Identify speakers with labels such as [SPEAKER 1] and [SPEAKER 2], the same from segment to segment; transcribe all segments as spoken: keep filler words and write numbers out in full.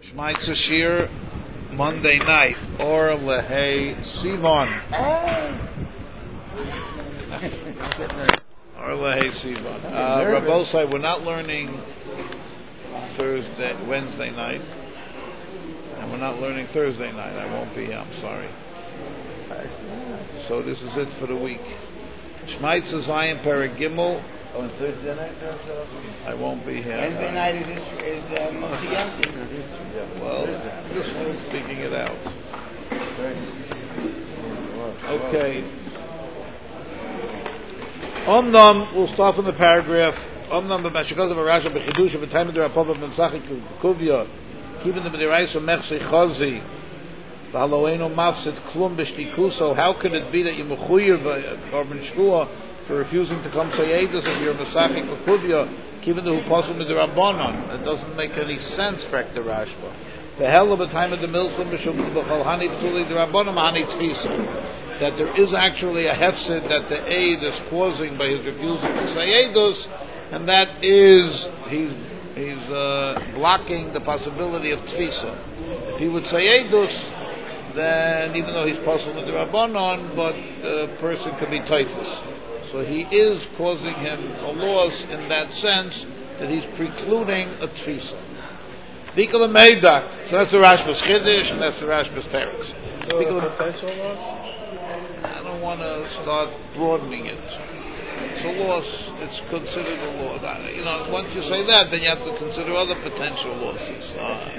[SPEAKER 1] Shmaitza Shir, Monday night, or Lehei Sivan. Or Lehei Sivan. Uh, Rabbosai, we're not learning Thursday, Wednesday night, and we're not learning Thursday night. I won't be here, I'm sorry. So this is it for the week. Shmaitza Zion Paragimel.
[SPEAKER 2] On Thursday night,
[SPEAKER 1] I won't be here.
[SPEAKER 2] Wednesday night is is uh, Motzi Yanti.
[SPEAKER 1] Well, I'm just speaking it out. Okay. Omnam, we'll start from the paragraph. Omnam b'mashikot of Rasha b'chidush b'tayim d'Rapova b'msachik kuvya keeping the b'diraisa mechsi chazi v'haloenu mafsid klum b'shtikuso. How could it be that you mechuyev korban shvua for refusing to come say Eidos if you're Masachik Bakuvya, even though who possible with the Rabbanon? It doesn't make any sense, Frek the Rashba. The hell of a time of the Milsum Hani Psuli the Rabbanon Hani Tfisa. That there is actually a hefsid that the aid is causing by his refusal to say Eidos, and that is he's he's uh, blocking the possibility of Tfisa. If he would say Eidos, then even though he's possible with the Rabbanon, but the person could be typhus. So he is causing him a loss in that sense that he's precluding a tfisa. Bikal Meidak. So that's the Rashba's Chiddush and that's the Rashba's Teretz.
[SPEAKER 3] So potential loss?
[SPEAKER 1] I don't want to start broadening it. It's a loss. It's considered a loss. You know, once you say that, then you have to consider other potential losses.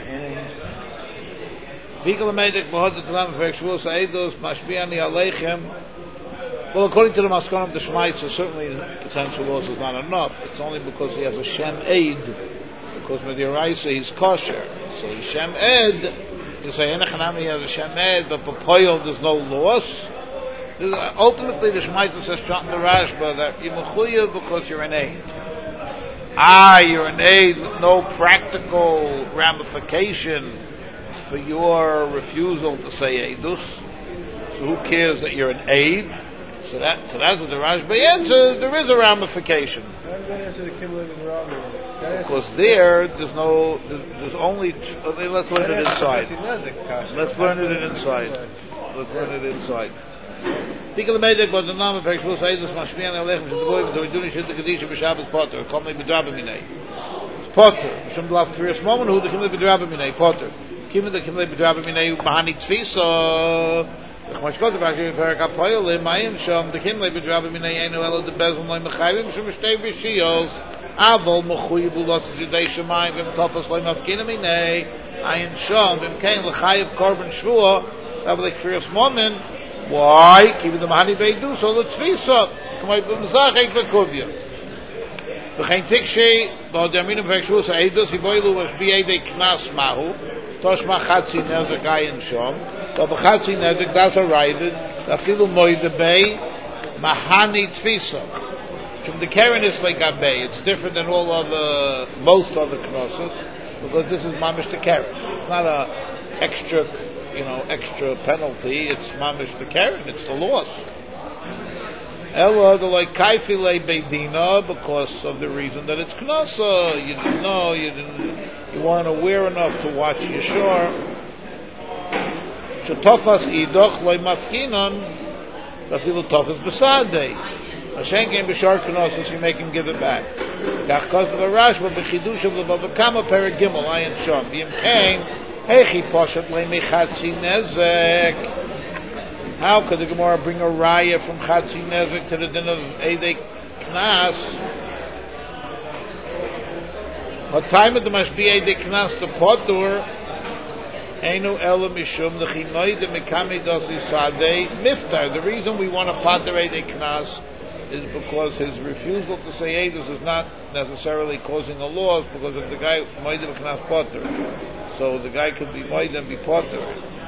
[SPEAKER 1] Bikal Meidak Bahad Tlam Vekshvus Eidos Mashbiani Aleichem. Well, according to the Maskanim, the Shmaitza, certainly potential loss is not enough. It's only because he has a Shem Eid, because with the Yoraisa he's kosher. So he's Shem Eid, you say, Enechanami has a Shem Eid, but Papoyel there's no loss. There's, uh, ultimately, the Shmaitza says, Shot in the Rashba, that you're Mechuyev because you're an Eid. Ah, you're an Eid with no practical ramification for your refusal to say Eidus. So who cares that you're an Eid? So that, so that's what the Rashba answers. There is a ramification. Because there, there's no, there's, there's only. Okay, let's learn it inside. Let's learn it inside. Let's learn it inside. Think of the Meidek, but the name of Hekshvul Sayyidus Mashmiyan Alechem Shedvoy the Riduni Shid the Kedisha B'Shabbat Potter. Come me B'Drabaminei. It's Potter. Shem Dlav Krias Moment who the Kimle B'Drabaminei Potter. Kimle the Kimle B'Drabaminei Mahani Tfisa. The Chmashkot of Rashi Perak HaPoyel Mayim Shom the Kimle B'Drabim Minei Enu Elo the Bezon Loy Mechayim Shem Shtei V'Shiyos Avol Mechuyev Ulos Judei Shemayim V'M Tofas Loy Mafkina Minei Ayin Shom V'M Kein L'Chayev Korban Shvua Avol Ekfirias Momin. Why? Keeping the Mahani Beidu so the Tzvisa K'may B'Mzachek V'Kuvya V'chein Tikshei B'Odaminim V'Ekshvus Ha'edos Yiboilu Was B'Yedei Knas Mahu Toshma Chatzi Nezek Ayin Shom but b'chatzi nezik that's arrived. Afilu moide bay mahani tfisa. From the Karen is like a bay. It's different than all other most other knossos because this is mamish the Karen. It's not a extra, you know, extra penalty. It's mamish the Karen. It's the loss. Ella the like kaifile beidina because of the reason that it's knossa. You didn't know. You didn't. You weren't aware enough to watch Yeshua. Tofas idoch loy mafkinon, afilu tofas b'sadei. Hashem came b'shar kenosos, you make him give it back. Kach kos of a Rashba b'chidush of the b'vakama peragimel ayin shom. V'yim kain hechi poshet loy mechatzi nezek. How could the Gemara bring a raya from chatzi nezek to the din of edei knas? What time it must be edei knas to potur? Einu ela mishum l'chimoide mekami dosi sadei miftar. The reason we want to pater edei knas is because his refusal to say Eidos is not necessarily causing a loss because of the guy moide knas potter. So the guy could be moide and be potter.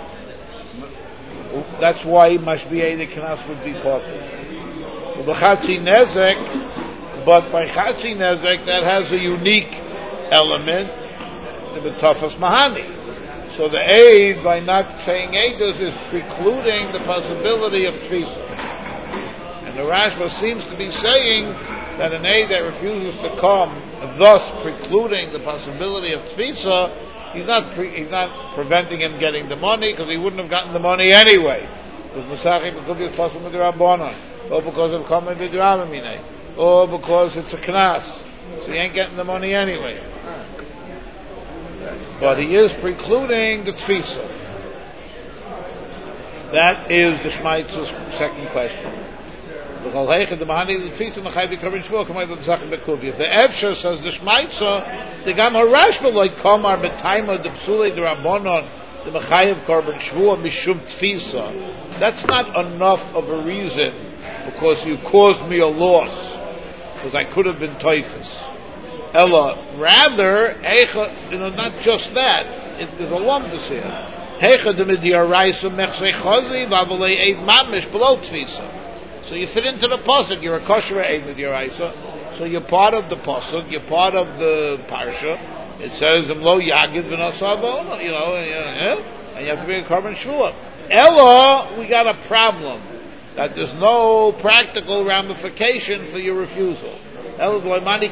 [SPEAKER 1] That's why mashbi edei knas would be potter. B'chatzi nezek, but by chatzi nezek that has a unique element, the betafas mahani. So the aid, by not saying Eidos, is precluding the possibility of Tfisa. And the Rashba seems to be saying that an aid that refuses to come, thus precluding the possibility of Tfisa, He's not pre, he's not preventing him getting the money because he wouldn't have gotten the money anyway. Because Musachim could be a possible with the Rabbanon, or because of Kamei B'Dravamine, or because it's a Knas, so he ain't getting the money anyway. But he is precluding the Tfisa. That is the Shmaitz's second question. The Efsher says the Shmaitza, the Gam Harashma like Kamar B'Taima the Psule the Rabbanon the Mechayev Korban Shvua Mishum Tfisa. That's not enough of a reason because you caused me a loss because I could have been Typhus. Ella, rather, Eicha, you know, not just that. It, there's a lumpus here. Heicha de Midiaraisa Mechse Chazi Vavalei Eid Mamish below Tfisa. So you fit into the pasuk. You're a kosher Eid Midiaraisa. So you're part of the pasuk. You're part of the parsha. It says Lo Yagid V'Nasavon. You know, yeah, and you have to bring a Korban Shvua. Ella, we got a problem that there's no practical ramification for your refusal. Oh,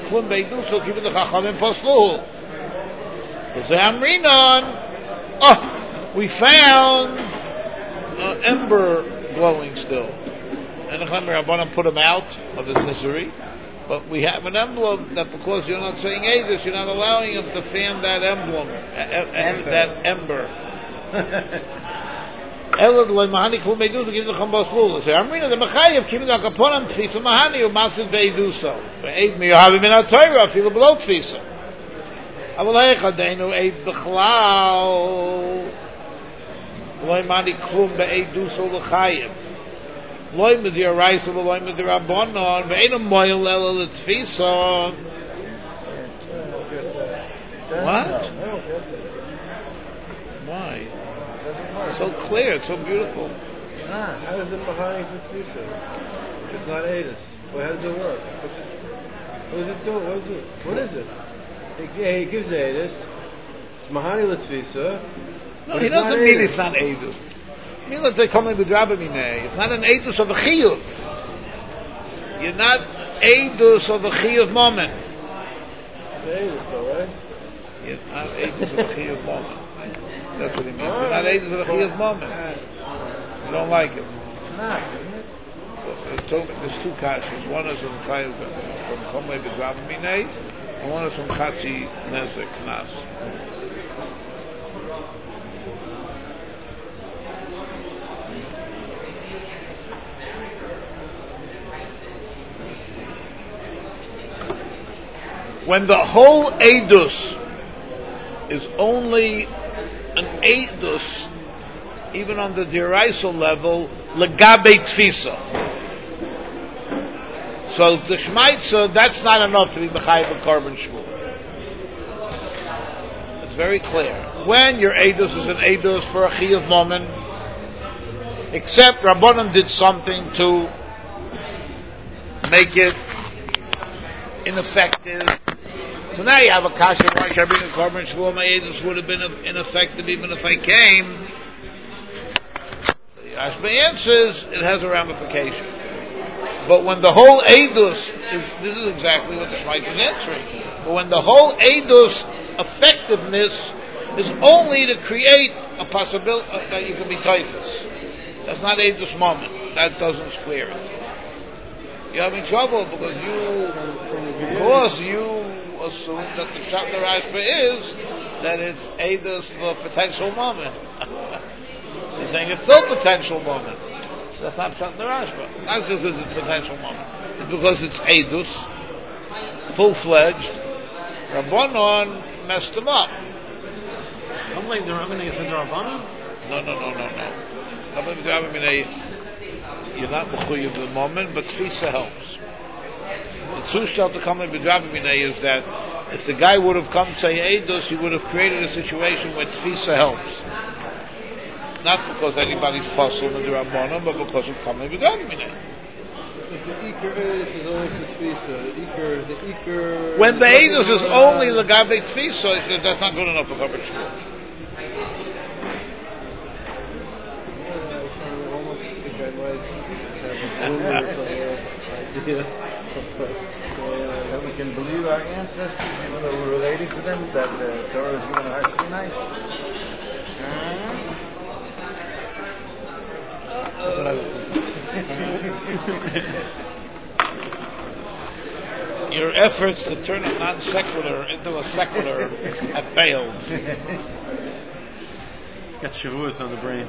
[SPEAKER 1] we found an ember glowing still. And the Rabbanan put him out of his misery. But we have an emblem that because you're not saying Eidos, you're not allowing him to fan that emblem, ember. that ember. Elad loy mahani klum beidus to give the chambas lula. Say, Amrina the mechayev kivin akaponam tfisa mahani or masid beiduso. Be'eid mi yohavim min ha-Torah afilu below tfisa. Aval heicha deinu eid b'chlal loy mahani klum beiduso l'chayev. Loy midi araisa loy midi rabbanon ve'einu moyel ela l'tfisa. What? Why? It's so clear, it's so beautiful.
[SPEAKER 3] Ah, how is it behind for Tfisa? It's not Eidos. Well, how does it work? What's it, what does it do? What is it? What is it? It yeah, he gives Eidos. It's Mahani L'Tfisa.
[SPEAKER 1] No, he doesn't mean it's not Eidos. I mean that they come in with Rabbi Minei. It's not an Eidos of a Chiyuv. You're not Eidos of a Chiyuv moment.
[SPEAKER 3] It's Eidos though, right?
[SPEAKER 1] You're not Eidos of a Chiyuv moment. That's what he means. You're not able to the chiyuv moment. You don't like it. So, there's two kashas. One is from Kamei B'Dravamine, and one is from Chatzi Nezek Knas. When the whole Eidus is only an Eidus, even on the Diraisa level, legabe tfisa. So the Shmaitza, that's not enough to be Mechayev a Korban Shvua. It's very clear. When your Eidus is an Eidus for a Chiyuv moment, except Rabbanan did something to make it ineffective. So now you have a kasha, why should I bring a Korban Shvua? My Eidus would have been ineffective even if I came. So the Rashba answers, it has a ramification. But when the whole Eidus is, this is exactly what the Shmaitz is answering, but when the whole Eidus effectiveness is only to create a possibility uh, that you can be typhus. That's not Eidus moment. That doesn't square it. You're having trouble because you, because you assume that the Shat Rashba is that it's Eidos for a potential moment. He's saying it's still potential moment. That's not Shat Rashba. Not because it's potential moment. It's because it's Eidos, full-fledged. Rabbanon messed him up.
[SPEAKER 4] Don't blame the Rabbanon for the Rabbanon?
[SPEAKER 1] No, no, no, no, no. Rabbanon, Rabbanon, you're not mechuyev the moment, but Tfisa helps. The Tzushtal to come in B'Drabimine is that if the guy would have come to say Eidos, he would have created a situation where Tfisa helps. Not because anybody's puzzled in the Rabbanon, but because of coming B'Drabimine.
[SPEAKER 3] The Iker Eidos is only for Tfisa. The Iker, the Iker...
[SPEAKER 1] When the Eidos is only Lagabe Tfisa, he says that's not good enough for Korban Shvua.
[SPEAKER 3] I almost think I might have a glimmer of an idea.
[SPEAKER 2] that we can believe our ancestors, even though we're related to them, that the Torah is given Har Sinai?
[SPEAKER 4] That's what I was thinking.
[SPEAKER 1] Your efforts to turn a non-secular into a secular have failed.
[SPEAKER 4] He's got Shavuos on the brain.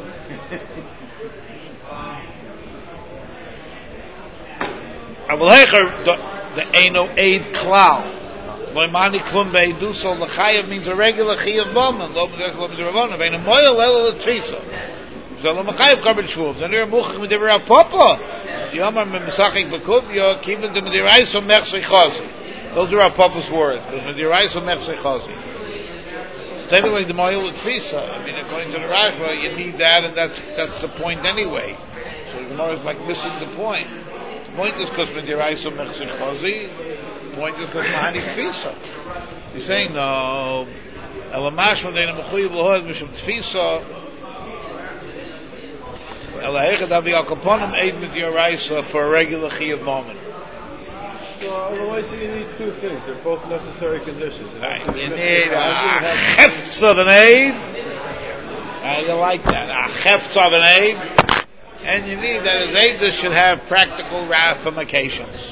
[SPEAKER 1] The Eino Eid Klal. Loimani Klum Be'edu, so L'chayev means a regular Chayev Bowman. Lo B'dech Lo B'd'Ravon. Ve'en a Moyel Lelo L'Tfisa. Zelo M'chayev Karben Shvuv. Z'nir Muchach M'divrei Papa. Yomar M'Mesachik B'Kuvya. Kivin de M'diraiso Mechsei Chazi. Those are our Papa's words. Because M'diraiso Mechsei Chazi. Taking like the Moyel L'Tfisa. I mean, according to the Rashba, you need that, and that's that's the point anyway. So the Gemara is like missing the point. The point is because M'diraiso Mechsei Chazi. The point is because Mahani Tfisa. He's saying no. Elamash Madeina Mechuyev L'Hoed Mishum Tfisa. Elahechad Avi Al Kaponim Eid M'diraisa for a regular Chiyuv moment.
[SPEAKER 3] So otherwise you need two things. They're both necessary conditions.
[SPEAKER 1] Right. You need a Chefts of an Eid. Uh, you like that. A Chefts of an Eid. And you need that his Eid should have practical ramifications.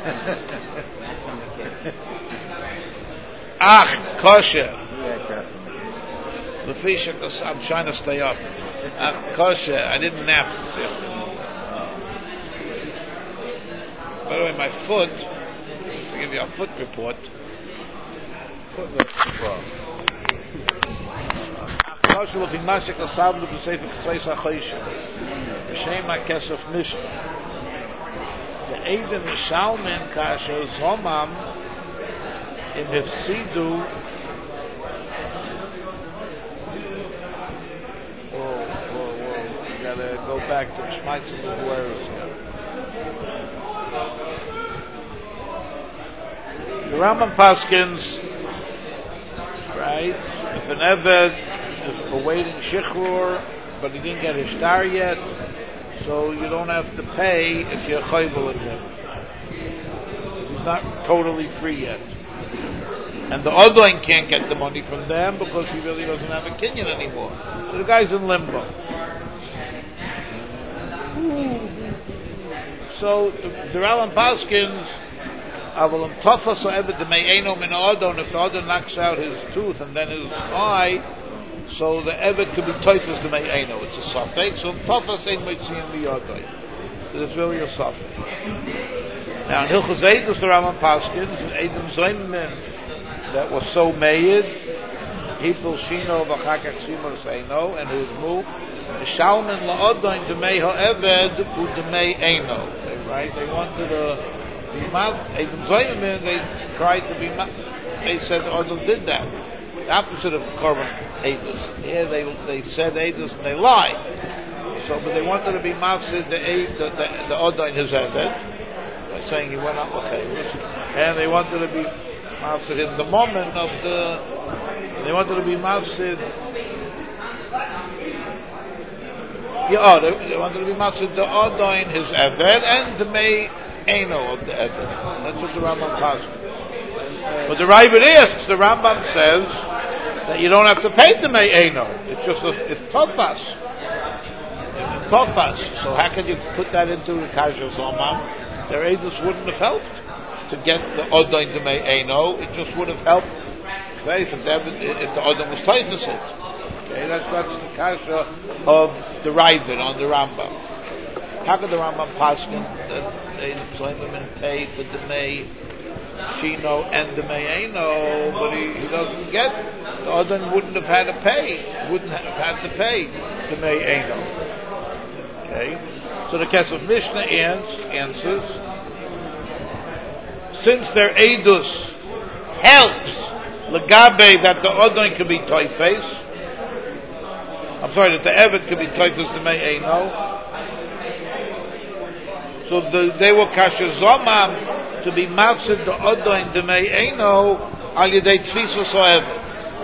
[SPEAKER 1] Ach, kosher. Lefisha, I'm trying to stay up. Ach, kosher. I didn't nap this afternoon. By the way, my foot, just to give you a foot report. Foot report. Ach, kosher, lefin mashik l'savlu b'sefer chtzais ha'choyshim. B'shem ha'kesef mishna. The Eidem Mishalmen kasher zomam in Hifsidu. Whoa, whoa, whoa. You gotta go back to the Shmaitzim of Hueris here. The Rambam Paskins, right? If an Eved is awaiting Shichrur, but he didn't get his star yet, so you don't have to pay if you're chayvul in him. He's not totally free yet. And the Odoin can't get the money from them because he really doesn't have a kinyan anymore. So the guy's in limbo. So the Rambam Paskins, Avalam Tafas or Eved Demei Eino Min Odon, if the Odon knocks out his tooth and then his eye, so the Evet could be Toifas Demei Eino. It's a suffix. So Tafas Ein Mitzian Miyodoi. So it's really a suffix. Now in Hilchos Eidus, the Rambam Paskins, Eidem Zoymen, that was so made, Hipul Shino V'chakak Simos Eino, and who's moved, Shalman La'odoin Demei Ha'eved U Demei Eino. Right? They wanted to be Mav, Eidem Zoymen, they tried to be Mav, they said Odom did that. The opposite of Korban Eidus. Here they they said Eidus and they lied. So, but they wanted to be Mafsid the Eid, the, the, the Odoin his Eved, by saying he went out with Eidus, and they wanted to be Mafsid in the moment of the, they wanted to be Mafsid, yeah, oh, they, they wanted to be Mafsid the Odoin his Eved, and the Mei Eino of the Eved. That's what the Rambam passes. But the Ravid asks, the Rambam says that you don't have to pay the Mei Eino. It's just a, it's Tofas. It's Tofas. So how can you put that into the Kasher Zomam? Their Eidus wouldn't have helped to get the Odoin the Mei Eino. It just would have helped okay, if, the, if the Odom was Tofas it. Okay, that, that's the Kasher of the Ravid on the Rambam. How could the Rambam Paskin that Eidus Zomam and pay for the Mei Shino and the Me'eno, but he, he doesn't get, the Odin wouldn't have had to pay, wouldn't have had to pay to Me'eno. Okay? So the Kesef Mishnah answers, since their Eidus helps Lagabe that the Odin could be Toifes, I'm sorry, that the Evet could be Toifes to Me'eno, so the, they were Kasher Zomam, to be mafsid the odoin the me'eno al yedei tfisus o evet.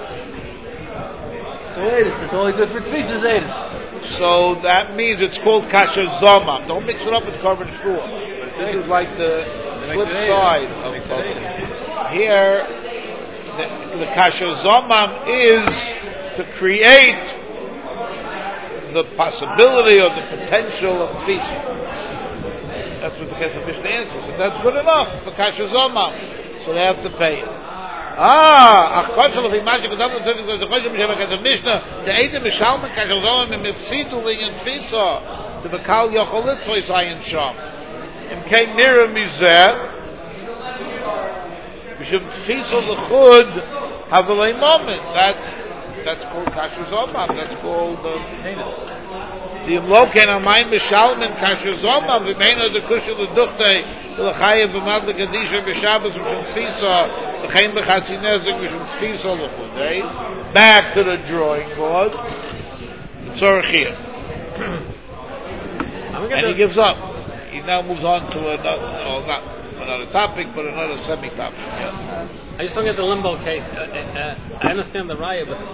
[SPEAKER 2] So Eidus, it's only good for tfisus Eidus.
[SPEAKER 1] So that means it's called kasher zomam. Don't mix it up with korban shua. This is like the flip side of
[SPEAKER 3] makes it Eidus.
[SPEAKER 1] Here, the, the kasher zomam is to create the possibility or the potential of tfisa. That's what the Kesef Mishnah answers, and that's good enough for kasher zomam. So they have to pay it. Ah, ach kosher of imagine gedam the the kosher Kesef Mishnah the Eidem Mishalman kasher zomam im mifsidu in tfisa to bekal yocholit for Zion sham. Im kein nira mizeh. Mishum tfisa lechud havelei moment. That that's called kasher zomam. That's called um, the imloken on my mishalman kasher zomam. The main of the kushel the duchte the chayev b'mad the kadisha b'shabbos mishum tfisa l'chein b'chatzinezik mishum tfisa lechud. Back to the drawing board. Tzorich here. And he gives up. He now moves on to another, no, not another topic, but another semi-topic. Yeah.
[SPEAKER 5] I just don't get the limbo case. Uh, uh, I understand the raya, but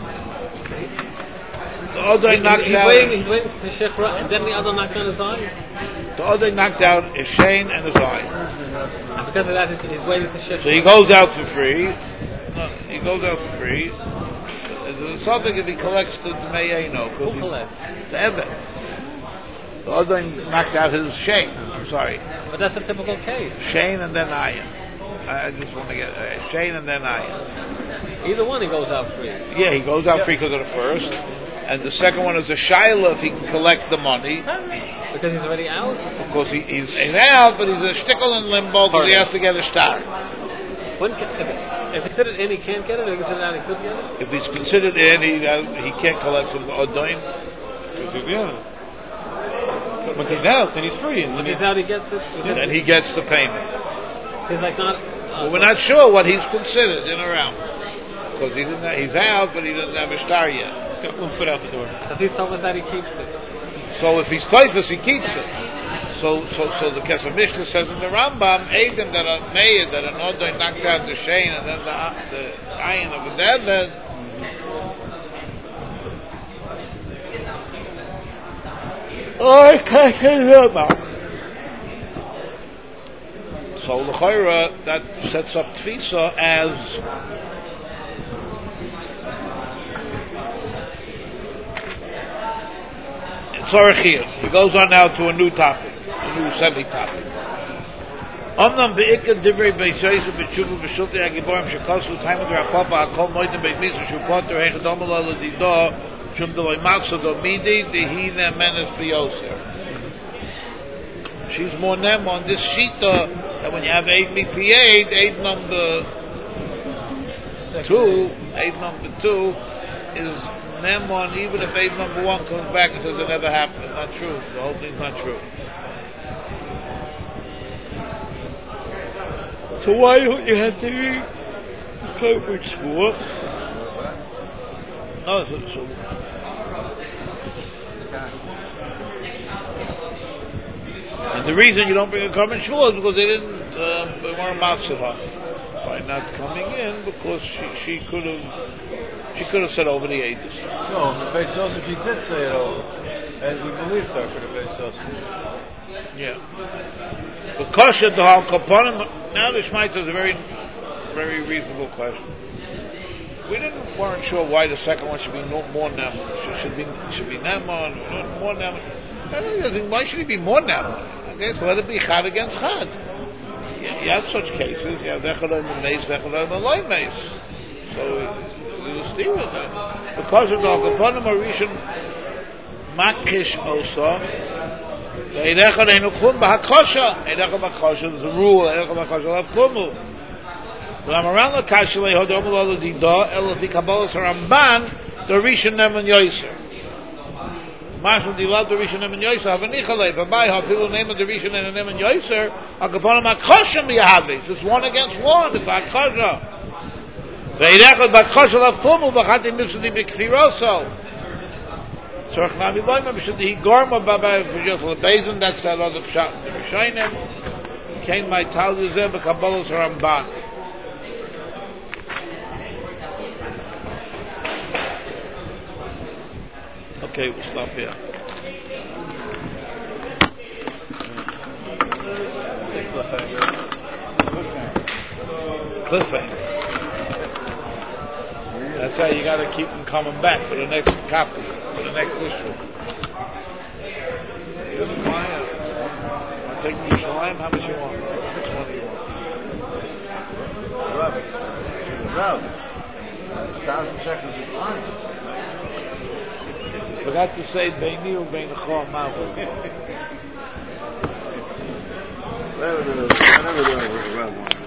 [SPEAKER 1] the other
[SPEAKER 5] he,
[SPEAKER 1] knocked
[SPEAKER 5] he's
[SPEAKER 1] out.
[SPEAKER 5] waiting. He's waiting for Shechra, and then the other knocked down his eye.
[SPEAKER 1] The other knocked out his Shane and his eye.
[SPEAKER 5] And because of that, he's waiting for Shechra.
[SPEAKER 1] So he goes out for free. No, he goes out for free. There's something if he collects the Mayeno.
[SPEAKER 5] Who collects?
[SPEAKER 1] The Evan. The other knocked out his Shane. I'm sorry.
[SPEAKER 5] But that's a typical case.
[SPEAKER 1] Shane and then Ayin. I just want to get uh, Shane and then Ayin.
[SPEAKER 5] Either one, he goes out free.
[SPEAKER 1] Yeah, he goes out yeah. free because of the first. And the second one is a Shaila if he can collect the money.
[SPEAKER 5] Because he's already out?
[SPEAKER 1] Of course, he, he's, he's out, but he's a shtickle in limbo because he has to get a star.
[SPEAKER 5] When can, if, if it's considered in, he can't get it, or if it's considered out, he could get it?
[SPEAKER 1] If he's considered in, he, uh, he can't collect some Odoin.
[SPEAKER 4] Because he's out. So once he's out, then he's free. And
[SPEAKER 5] Once he's out, he gets it.
[SPEAKER 1] And then he gets the payment.
[SPEAKER 5] He's like not. Uh,
[SPEAKER 1] well, we're not sure what he's considered in around because he didn't. Have, he's out, but he doesn't have a star yet.
[SPEAKER 4] He's got one foot out the door.
[SPEAKER 5] So if he's told us that he keeps it.
[SPEAKER 1] So if he's typhus, he keeps it. So, so, so the Kesef Mishnah says in the Rambam, Aiden that a mayor that an Odoin knocked out the Shane and then the the iron of the dead. Oh, I can't get it now. So l'chayra that sets up tfisa as it's Sorachir. He goes on now to a new topic, a new semi-topic. Omnam be'ikad divrei b'yisayis b'tshuva b'shultei agiborim shekosu time of the rapapa akol moidim beit mitzvah shupoter heichadom ala l'dido shum deloi matzah do midi dehine menes b'yoser. She's more nem on this shita that when you have eight B P eight, eight number two, eight number two is nem on even if eight number one comes back and says it never happened. It's not true. The whole thing's not true. So why don't you have to read the coverage for? No, so, so and the reason you don't bring a carbon shul is because they didn't, um, they weren't mafsirah by not coming in because she she could have she could have said over the ages.
[SPEAKER 3] No, the Beis Yosef she did say it over, and we believed her for the Beis Yosef.
[SPEAKER 1] Yeah. The kosher the hal kaponim. Now the Shmaita is a very very reasonable question. We didn't weren't sure why the second one should be no more nem. Should, should be should be nemon more nem. I don't think why should it be more nemon? Okay, so let it be chad against chad. You, you have such cases. You have v'echadon and meis, v'echadon and loy meis. So you stay with that. Because of the alkaponim arishan makish also. Eidechad enu klum b'hakosha. Eidechad b'hakosha. There's a rule. Eidechad b'hakosha lav klumu. But I'm around the kasha lehodom lo l'didah elafi kabbalas haramban the rishon neman yoiser. Marshal di love the rishon neman yoiser have a nichalei. But by how people name of the rishon and neman yoiser akaponim hakosha miyahavis. It's one against one. It's hakosha. Ve'irechad b'hakosha lav klumu b'chati mitzvah b'kfiroso. Tzorach nami loyma b'shad hi gorma b'abay v'yosel bezin. That's that other pshat in the Rishonim. Came my tal yuzeh b'kabbalas haramban. Okay, we'll stop here.
[SPEAKER 3] Big cliffhanger.
[SPEAKER 1] cliffhanger. That's how you got to keep them coming back for the next copy, for the next issue. Here's a client. I'll take the Shalim. How much you want? Which one do you want?
[SPEAKER 2] Rub. Rub. A thousand shekels is fine.
[SPEAKER 1] Forgot to say Beini u Bein Chol Mavu.
[SPEAKER 2] Whatever the, whatever the Rub wants.